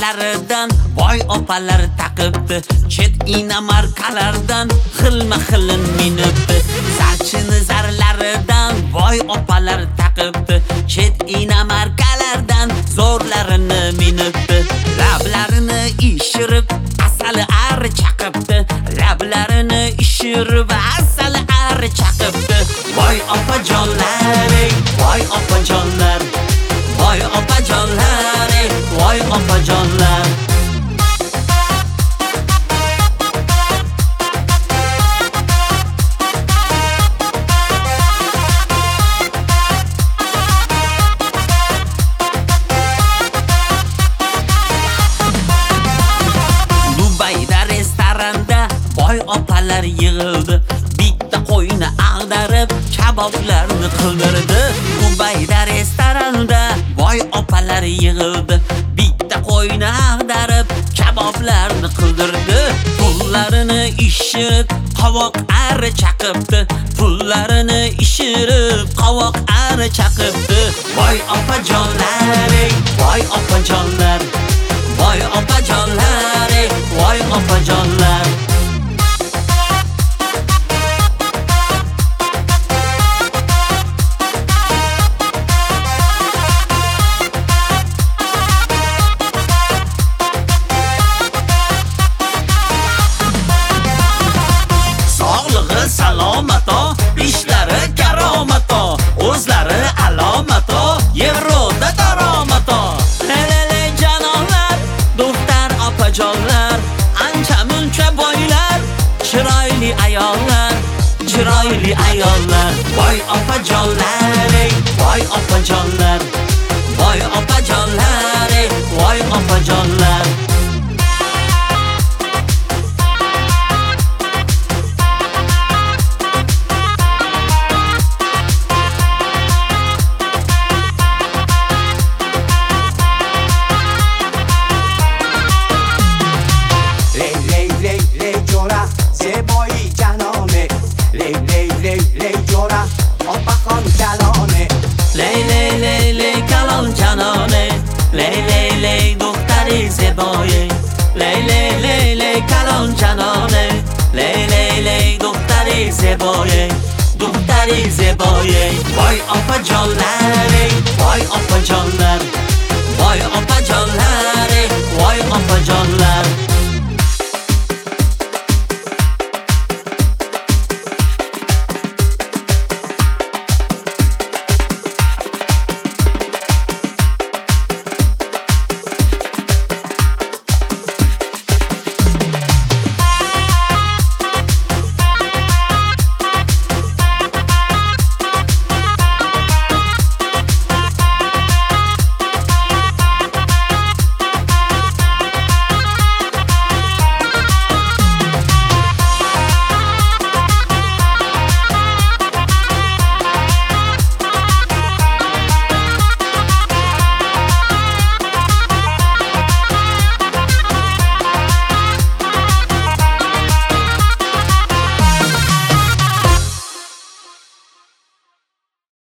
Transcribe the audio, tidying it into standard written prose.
zarlaridan boy opalar taqibdi. Chet inamarkalardan xilma-xilin minibdi. Zarchini zarlaridan boy opalar taqibdi. Chet inamarkalardan zo'rlarini minibdi. Lablarini ishirib asali ari chaqibdi. Lablarini ishirib asali ari chaqibdi. Voy opajonlar, voy opajonlar, voy opajonlar, voy opajonlar. Dubayda restoranda boy opalar yig'ildi. Bitta qo'yni ag'darib, kaboblarni qildirdi. Dubayda restoranda boy opalar yig'ildi. Bitta qo'yni ag'darib, kaboblarni qildirdi. Pullarini ishirib, qovoq ari chaqibdi. Pullarini ishirib, qovoq ari chaqibdi. Voy opajonlar, voy opajonlar, voy opajonlar, voy opajonlar. Salomato, ishlari karomato, o'zlari alomato, yevroda daromato. Lelele janonlar, do'xtar opajonlar, ancha muncha boylar, chiroyli ayollar, chiroyli ayollar. Voy opajonlar, voy opajonlar, voy opajonlar, voy opajonlar. Zeboye, ley kalon janone, ley دختری زبایه، دختری زبایه. وای آپا جان لره